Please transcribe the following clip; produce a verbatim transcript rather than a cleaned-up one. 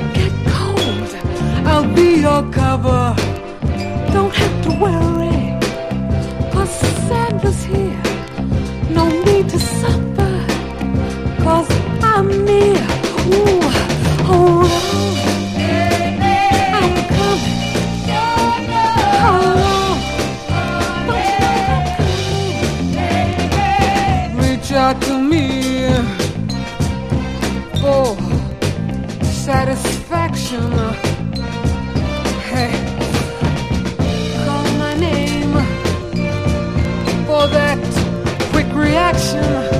get cold, I'll be your cover. Don't have to worry, 'cause Santa's here. No need to suffer, 'cause I'm near. Ooh, hold on, I'm coming. How long? Don't you know I'm coming? Reach out to me for satisfaction. Hey, call my name for that quick reaction.